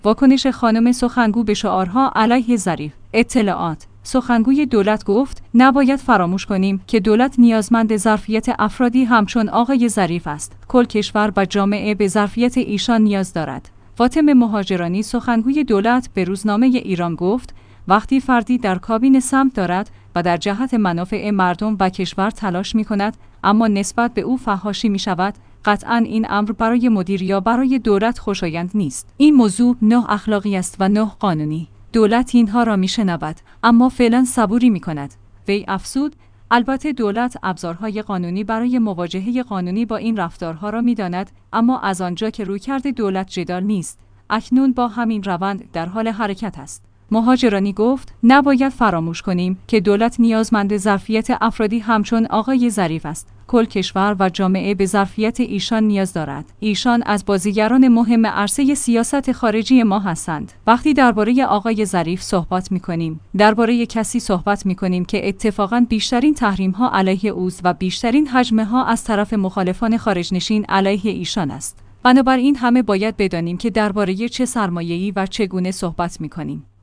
واکنش خانم سخنگو به شعارها علیه ظریف. اطلاعات: سخنگوی دولت گفت نباید فراموش کنیم که دولت نیازمند ظرفیت افرادی همچون آقای ظریف است. کل کشور و جامعه به ظرفیت ایشان نیاز دارد. فاطمه مهاجرانی، سخنگوی دولت، به روزنامه ایران گفت وقتی فردی در کابینه سمت دارد و در جهت منافع مردم و کشور تلاش می‌کند اما نسبت به او فحاشی می‌شود، قطعاً این امر برای مدیر یا برای دولت خوشایند نیست. این موضوع نه اخلاقی است و نه قانونی. دولت اینها را میشنود اما فعلا صبوری می‌کند. وی افزود البته دولت ابزارهای قانونی برای مواجهه قانونی با این رفتارها را می‌داند، اما از آنجا که رویکرد دولت جدال نیست، اکنون با همین روند در حال حرکت است. مهاجرانی گفت نباید فراموش کنیم که دولت نیازمند ظرفیت افرادی همچون آقای ظریف است. کل کشور و جامعه به ظرفیت ایشان نیاز دارد. ایشان از بازیگران مهم عرصه سیاست خارجی ما هستند. وقتی درباره آقای ظریف صحبت می‌کنیم، درباره کسی صحبت می‌کنیم که اتفاقاً بیشترین تحریم‌ها علیه اوست و بیشترین هجمه‌ها از طرف مخالفان خارجنشین علیه ایشان است. بنابراین همه باید بدانیم که درباره چه سرمایه‌ای و چگونه صحبت می‌کنیم.